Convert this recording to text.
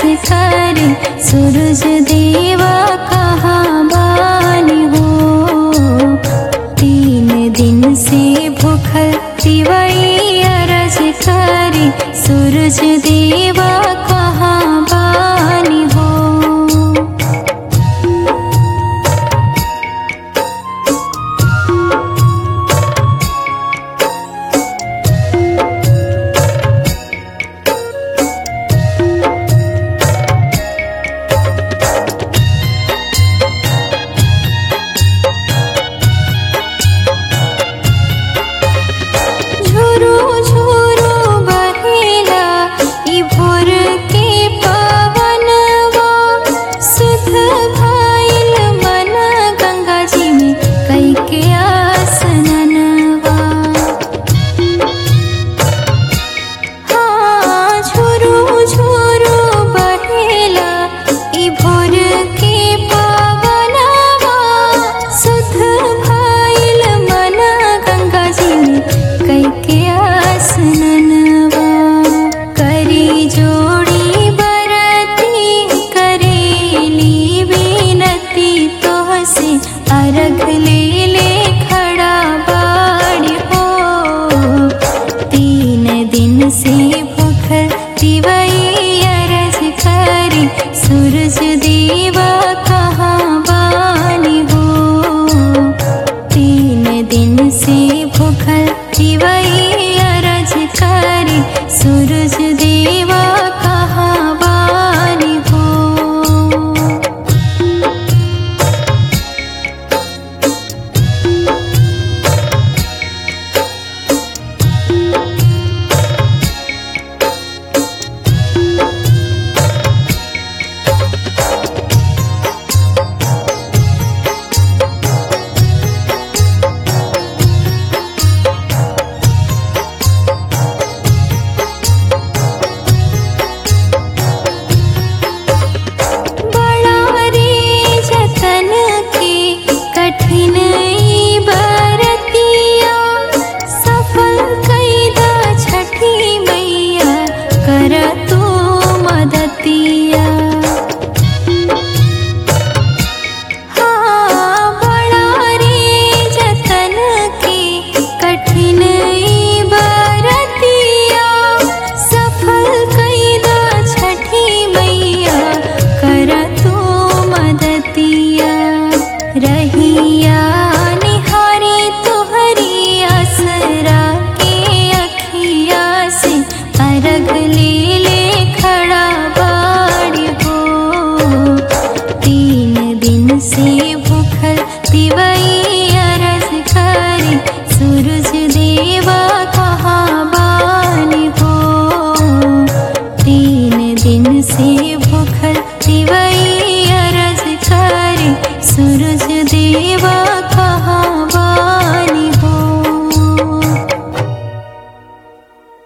करे सूरज देवा कहाँ बानी हो। 3 दिन से भूखल तिवई अरज करे सूरज देवा कहाँ बानी हो। अर्घ ले ले खड़ा बाड़ी हो। 3 दिन से भूखल तिवई अरज करे सूरज देवा कहाँ बानी हो। 3 दिन से भूखल तिवई अरज करे सूरज देवा कहाँ बानी हो। रहिया निहारे तुहरी असरा के अखिया से अर्घ ले ले खड़ा बाड़ी हो। 3 दिन से भूखल तिवई अरज करे सूरज देवा कहाँ बानी हो। 3 दिन से भूखल तिवई अरज करे सूरज देवा